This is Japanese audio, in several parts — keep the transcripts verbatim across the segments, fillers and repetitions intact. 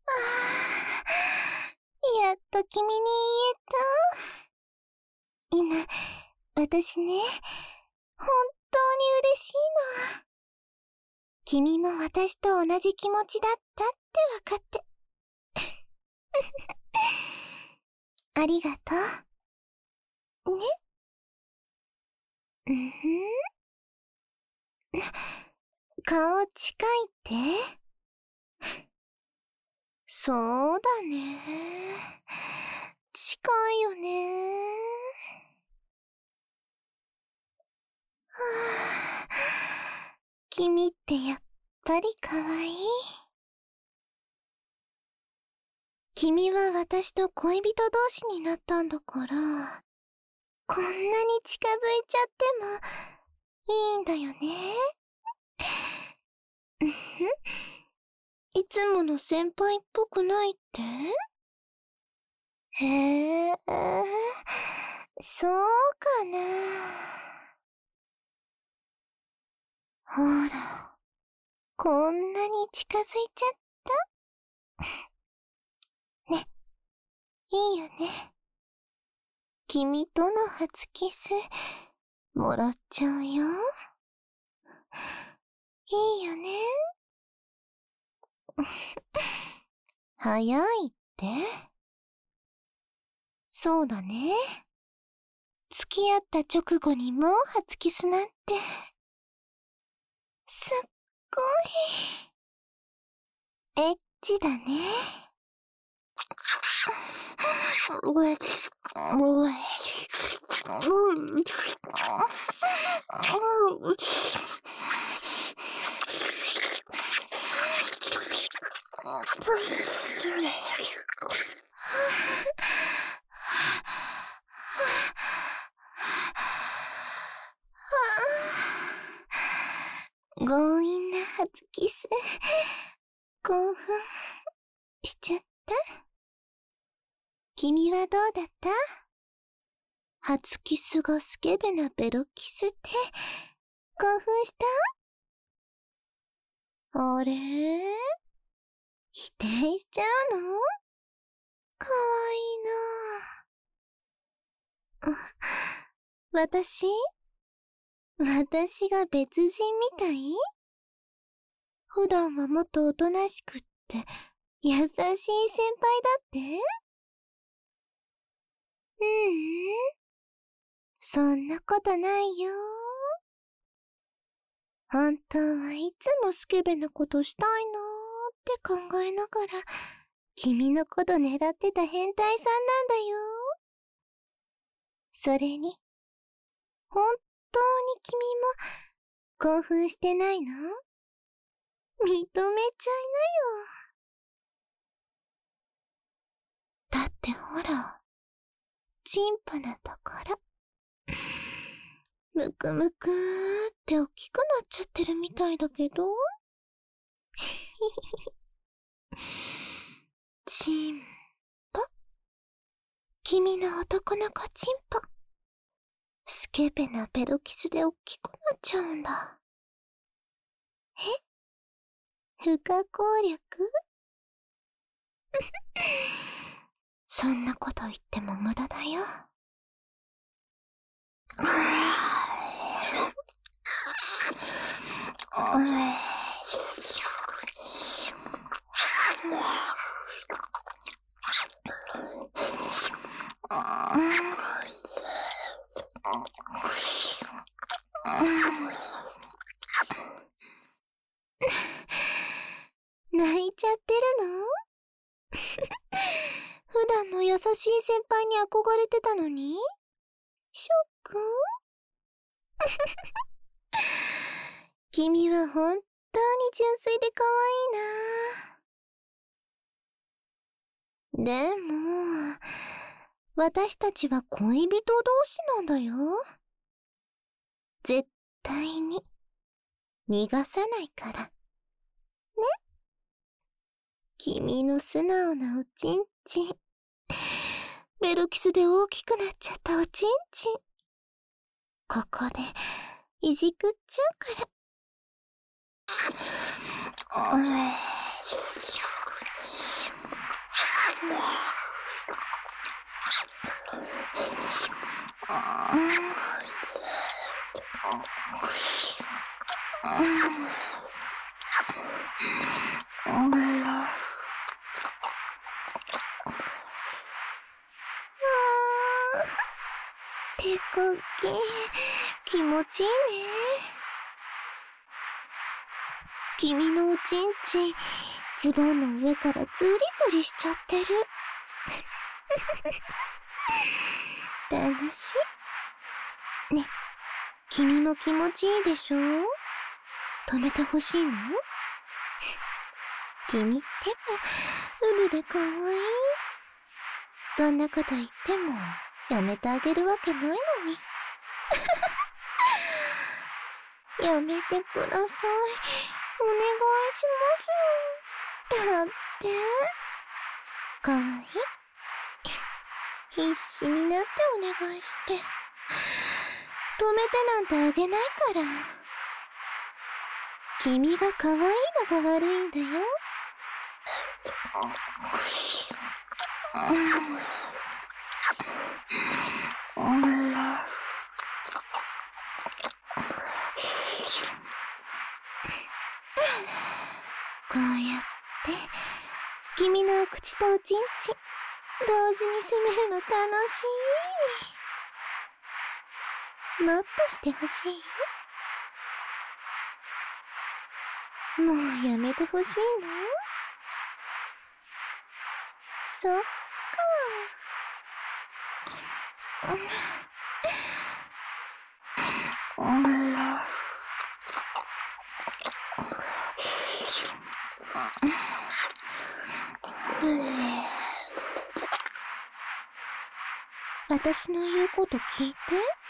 あ、やっと君に言えた。今、私ね、本当に嬉しいの。君も私と同じ気持ちだったって分かって。ありがとう。ね。うんふん。顔近いって？そうだね。近いよね。はあ、君ってやっぱり可愛い。君は私と恋人同士になったんだから、こんなに近づいちゃってもいいんだよね。うんふん。いつもの先輩っぽくないって？へえ、そうかな。ほら、こんなに近づいちゃった。ね、いいよね。君との初キス、もらっちゃうよ。いいよね。早いって？そうだね。付き合った直後にもう初キスなんて。すっごい。エッチだね。強引な初キス、興奮しちゃった？君はどうだった？初キスがスケベなベロキスって興奮した？あれ？否定しちゃうの？かわいいな。私？私が別人みたい？普段はもっとおとなしくって優しい先輩だって？ううん。そんなことないよ。本当はいつもスケベなことしたいなーって考えながら、君のこと狙ってた変態さんなんだよ。それに、本当に君も興奮してないの？認めちゃいなよ。だってほら、チンポなところ。むくむくーって大きくなっちゃってるみたいだけど。チンポ。君の男の子チンポ。スケベなベロキスで大きくなっちゃうんだ。え？不可抗力？そんなこと言っても無駄だよ。泣いちゃってるの？普段の優しい先輩に憧れてたのに？ショック？君は本当に純粋で可愛いな。でも、私たちは恋人同士なんだよ。絶対に逃がさないから。ね？君の素直なおちんちん。ベロキスで大きくなっちゃったおちんちん。ここでいじくっちゃうから。 手かけ気持ちいいね。君のおちんちんズボンの上からズリズリしちゃってる。楽しいね。君も気持ちいいでしょ？止めてほしいの？君ってばウブでかわいい。そんなこと言ってもやめてあげるわけないのに。やめてください。お願いします。だって。かわいい。必死になってお願いして。止めてなんてあげないから。君がかわいいのが悪いんだよ。こうやって君のお口とおちんちん同時に攻めるの楽しい。もっとしてほしい？もうやめてほしいの？そっか。私の言うこと聞いて。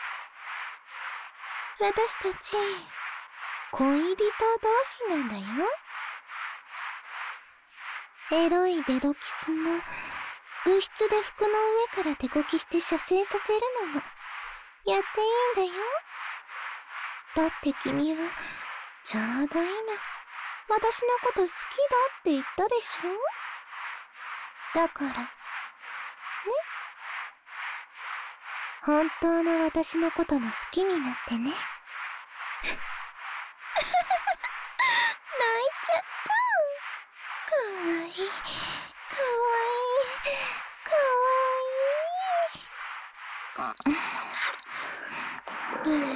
私たち恋人同士なんだよ。エロいベロキスも部室で服の上から手こきして射精させるのもやっていいんだよ。だって君はちょうど今私のこと好きだって言ったでしょ。だからね。本当の私のことも好きになってね。泣いちゃった。かわいい、かわいい、かわいい。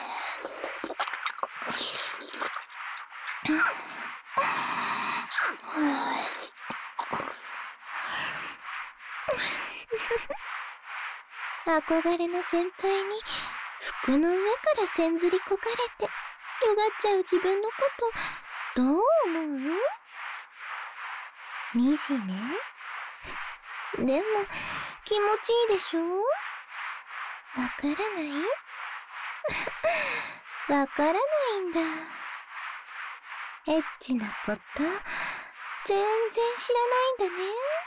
憧れの先輩に服の上からせんずりこかれてよがっちゃう自分のことどう思う？惨め？でも気持ちいいでしょ？わからない？わからないんだ。エッチなこと全然知らないんだね。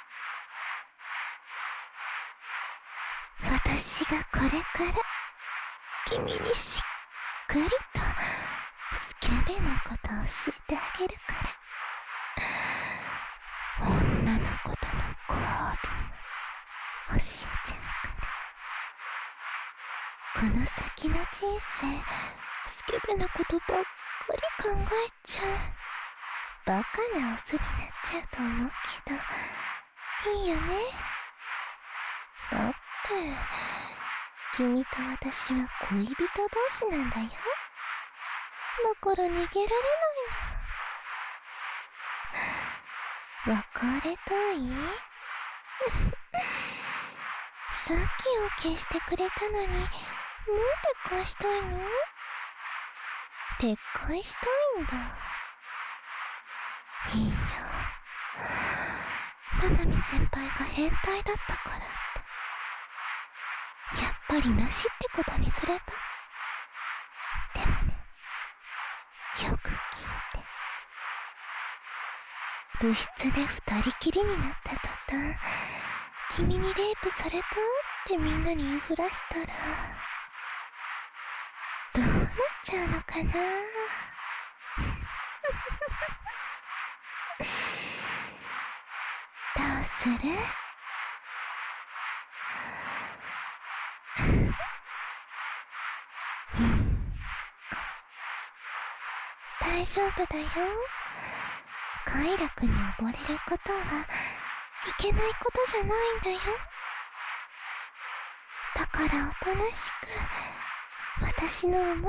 私がこれから君にしっかりとスケベなことを教えてあげるから。女の子との交尾教えちゃうから。この先の人生スケベなことばっかり考えちゃう。バカなオスになっちゃうと思うけどいいよね。だって君と私は恋人同士なんだよ。だから逃げられないの。別れたい？さっき OK してくれたのにもう撤回したいの？撤回したいんだ。いいよ。七海先輩が変態だったからってやっぱりなしってことにすれば。でもね、よく聞いて。部室で二人きりになった途端、君にレイプされたってみんなに言いふらしたらどうなっちゃうのかな。どうせする？大丈夫だよ。快楽に溺れることはいけないことじゃないんだよ。だからおとなしく私のおもちゃになって。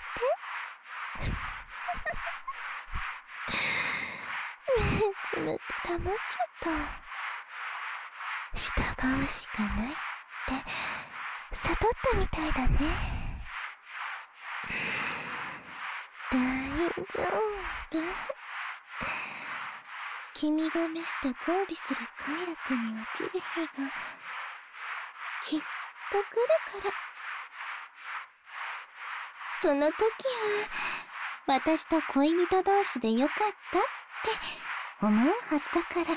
目つむって黙っちゃった。従うしかないって悟ったみたいだね。大丈夫。君が召して交尾する快楽に落ちる日がきっと来るから。その時は私と恋人同士でよかったって思うはずだからね。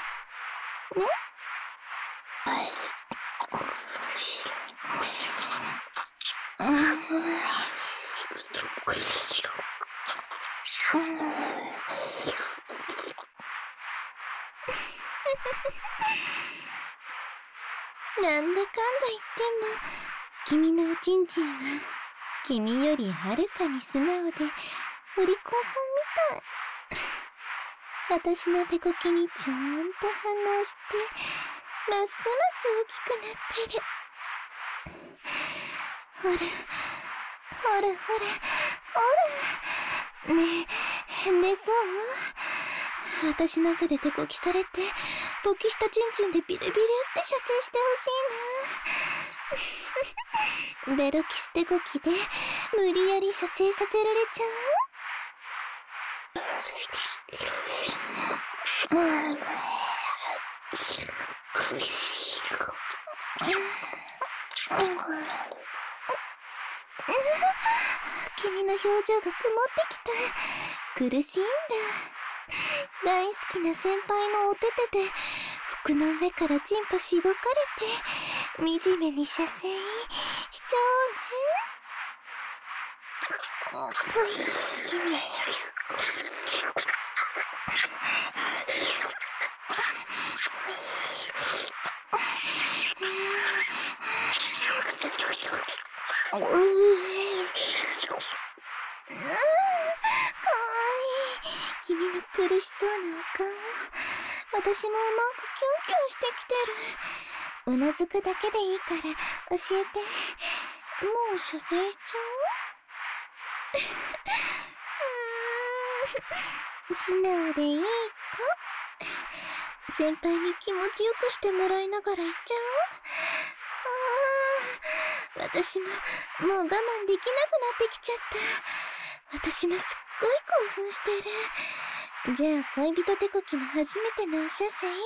なんだかんだ言っても君のおちんちんは君よりはるかに素直でお利口さんみたい。私の手こきにちゃんと反応してますます大きくなってる。ほらほらほらほら。ねえ、寝そう？私の手で手こきされて勃起したチンチンでビリビリって射精してほしいな。ベロキス手こきで無理やり射精させられちゃう？君の表情が曇ってきた。苦しいんだ。大好きな先輩のお手手で服の上からチンポしごかれて惨めに射精しちゃうね。うー、かわいい。君の苦しそうなお顔、私もうまくキュンキュンしてきてる。うなずくだけでいいから教えて。もう射精しちゃう？うーん、素直でいい子。先輩に気持ちよくしてもらいながら言っちゃおう。ああ、私ももう我慢できなくなってきちゃった。私もすっごい興奮してる。じゃあ恋人手こきの初めてのお射精、一緒に頑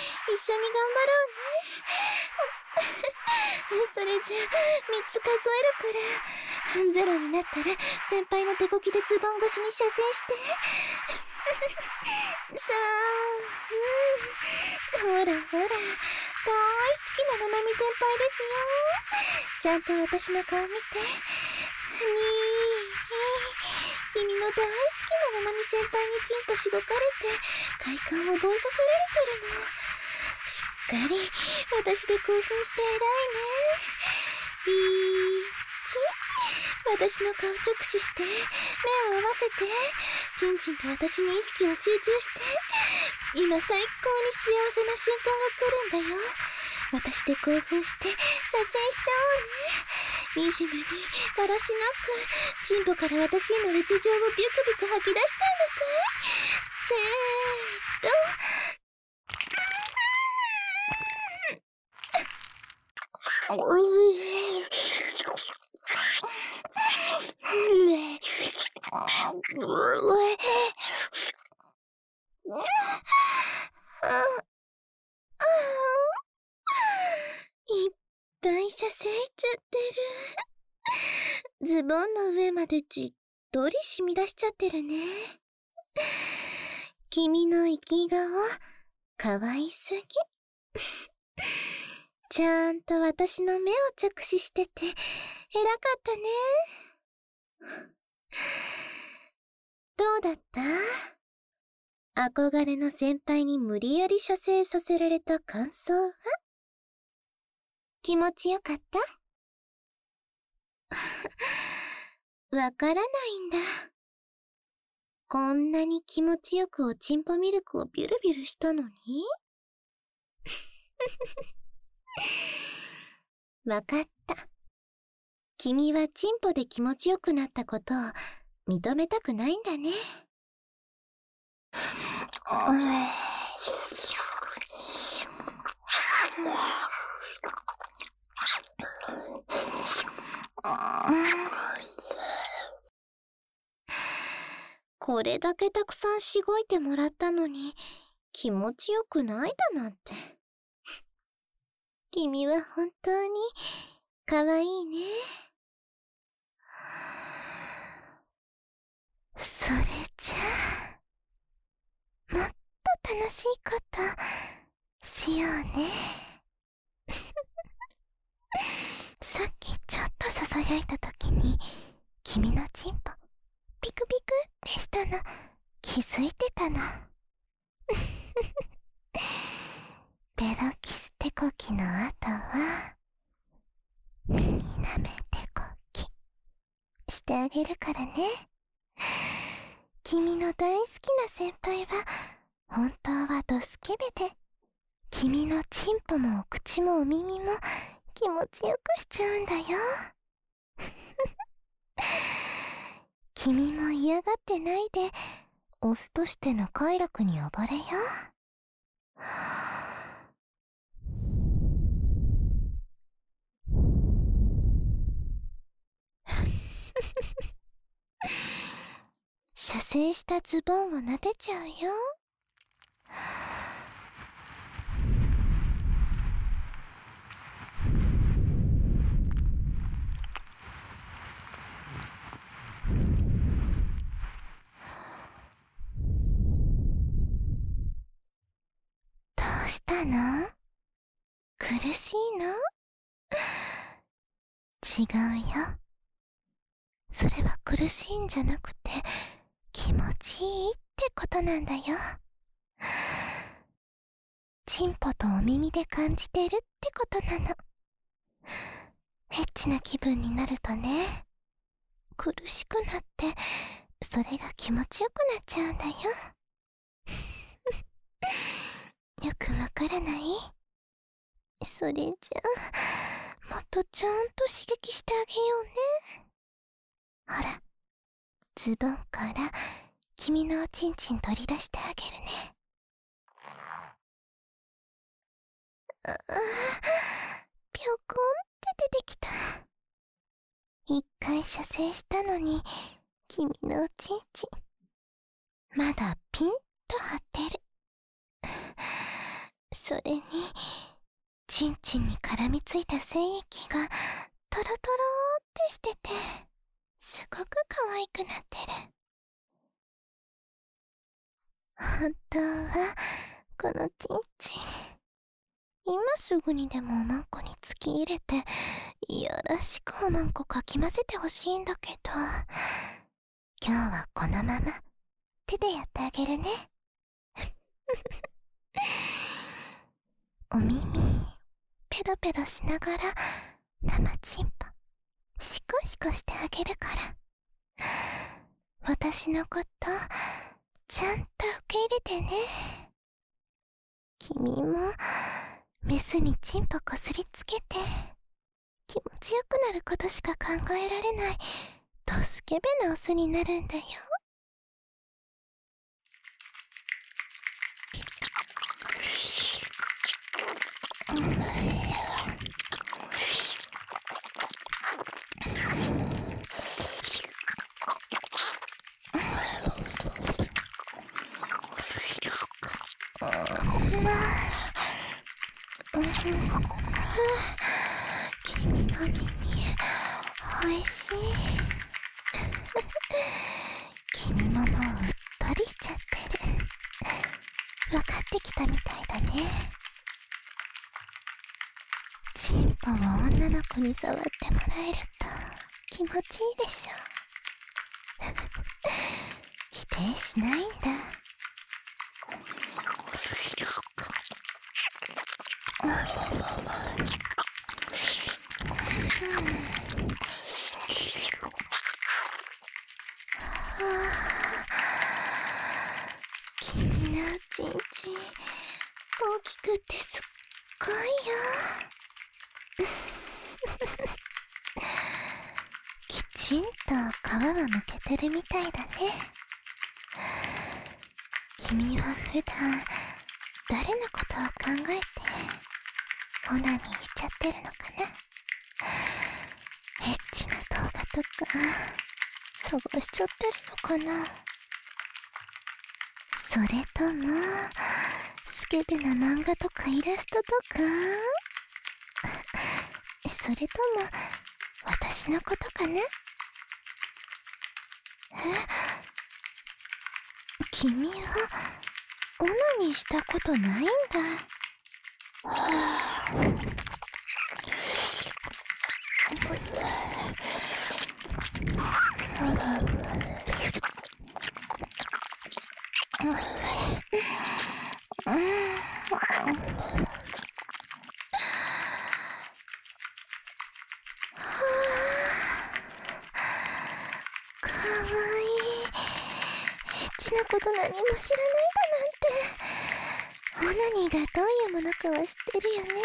張ろうね。それじゃあみっつ数えるから、ゼロになったら先輩の手こきでズボン越しに射精して。さあ、うん、ほらほら、大好きなななみ先輩ですよ。ちゃんと私の顔見て。にー、君の大好きなななみ先輩にチンポしごかれて快感を覚えさせられてるの。しっかり私で興奮して偉いね。いち、私の顔直視して目を合わせて、チンチンと私に意識を集中して。今最高に幸せな瞬間が来るんだよ。私で興奮して射精しちゃおうね。惨めにだらしなくチンポから私への熱情をビュクビュク吐き出しちゃいなさい。せーの。いっぱい射精しちゃってる。ズボンの上までじっとり染み出しちゃってるね。君の生き顔かわいすぎ。ちゃんと私の目を直視してて偉かったね。どうだった？ 憧れの先輩に無理やり射精させられた感想は？気持ちよかった？わからないんだ。こんなに気持ちよくおちんぽミルクをビュルビュルしたのに？わかった。君はチンポで気持ちよくなったことを認めたくないんだね。これだけたくさんしごいてもらったのに気持ちよくないだなんて。君は本当にかわいいね。それじゃあ、もっと楽しいことしようね。さっきちょっとささやいたときに君のチンポピクピクってしたの気づいてたの。ペロキステコキの後は耳なめてこきしてあげるからね。君の大好きな先輩は本当はドスケベで、君のチンポもお口もお耳も気持ちよくしちゃうんだよ。君も嫌がってないでオスとしての快楽に溺れよ。射精したズボンを撫でちゃうよ。どうしたの？苦しいの？違うよ。それは苦しいんじゃなくて気持ちいいってことなんだよ。チンポとお耳で感じてるってことなの。エッチな気分になるとね、苦しくなってそれが気持ちよくなっちゃうんだよ。よくわからない？それじゃあもっとちゃんと刺激してあげようね。ほら、ズボンから君のおちんちん取り出してあげるね。ああ、ぴょこんって出てきた。一回射精したのに君のおちんちんまだピンと張ってる。それにちんちんに絡みついた精液がトロトロってしててすごく可愛くなってる。本当はこのちんちん今すぐにでもおまんこに突き入れていやらしくおまんこかき混ぜてほしいんだけど、今日はこのまま手でやってあげるね。お耳ペロペロしながら生チンポシコシコしてあげるから、私のことちゃんと受け入れてね。君もメスにチンポこすりつけて気持ちよくなることしか考えられないドスケベなオスになるんだよ。君の耳おいしい。君ももううっとりしちゃってる。分かってきたみたいだね。チンポを女の子に触ってもらえると気持ちいいでしょ。否定しないんだ。 君のちんちん大きくってすっごいよ。きちんと皮はむけてるみたいだね。君は普段誰のことを考えてオナニーしちゃってるのかな。エッチな動画とか探しちゃってるのかな。それともスケベな漫画とかイラストとか、それとも私のことかな。え、君はオナニーしたことないんだ。かわいい。エッチなこと何も知らないだなんて。オナニーがどういうものかは知ってるよね。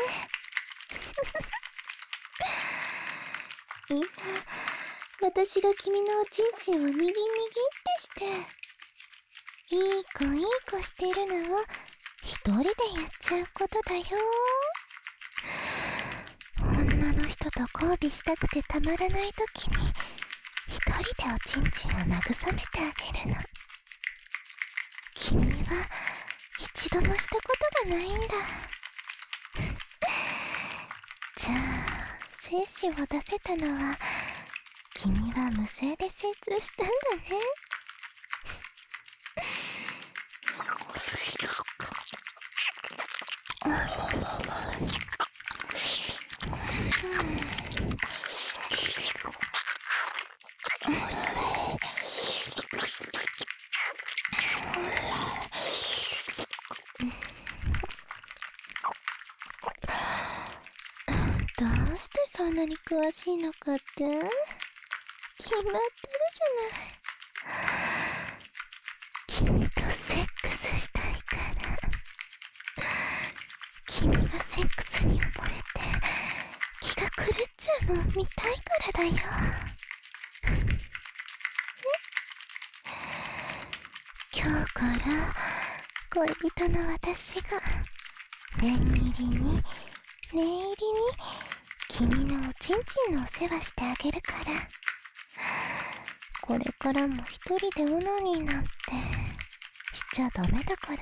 今、私が君のおちんちんをにぎにぎってして、いい子いい子してるのを一人でやっちゃうことだよ。女の人と交尾したくてたまらないときに、一人でおちんちんを慰めてあげるの。君は一度もしたことがないんだ。じゃあ、精子を出せたのは、君は無性で精通したんだね。どうしてそんなに詳しいのかって決まってるじゃない。君とセックスしたいから。君がセックスに溺れて気が狂っちゃうのを見たいからだよ。今日から恋人の私が念入りに念入りに君のおちんちんのお世話してあげるから。これからも一人でオナニーなんてしちゃダメだからね。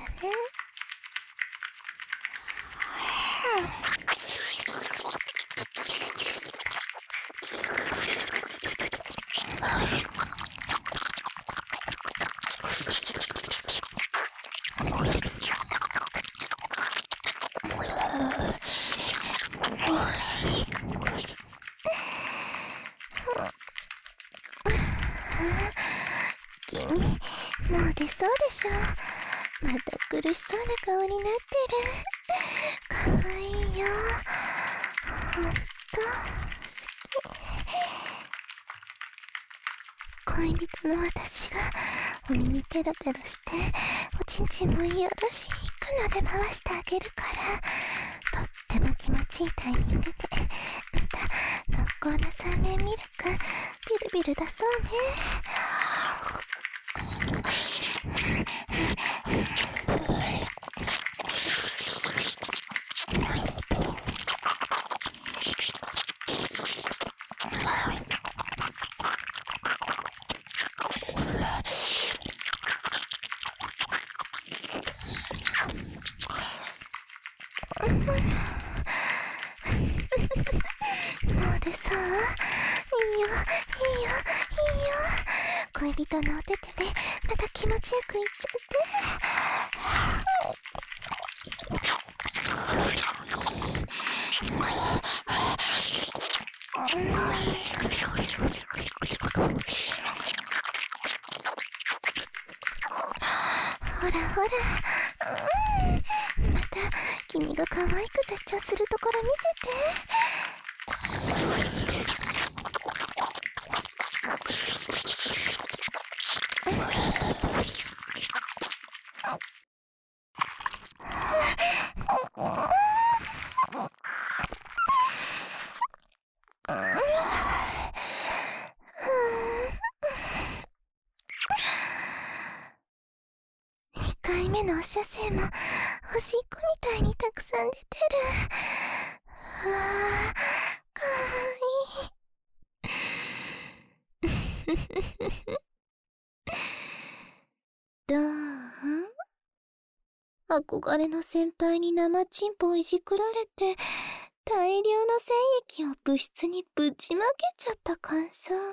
君、もう出そうでしょ。また苦しそうな顔になってる。かわいいよ。ほんと好き。恋人の私がお耳ペロペロしておちんちんもよろしくので回してあげるから、とっても気持ちいいタイミングでまた濃厚な三面ミルクビルビル出そうね。もう出そう。いいよいいよいいよ。恋人のお手手でまた気持ちよくいっちゃって。ほらほら、うん、また君が可愛く絶頂するところ見せて。にかいめのお射精もおしっこみたいにたくさん出てる。うわあ、かわいい。どう？憧れの先輩に生チンポをいじくられて、大量の精液を部室にぶちまけちゃった感想は？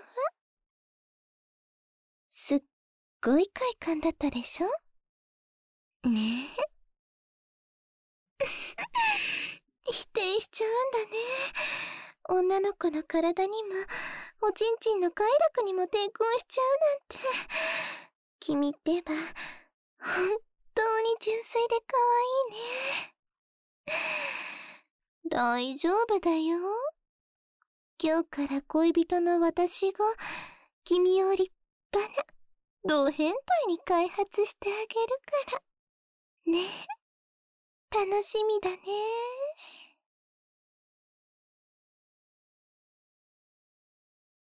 すっごい快感だったでしょ？ねえ。否定しちゃうんだね。女の子の体にも、おちんちんの快楽にも抵抗しちゃうなんて。君ってば、本当に純粋で可愛いね。大丈夫だよ。今日から恋人の私が、君を立派な、同変態に開発してあげるから。ねえ。楽しみだね。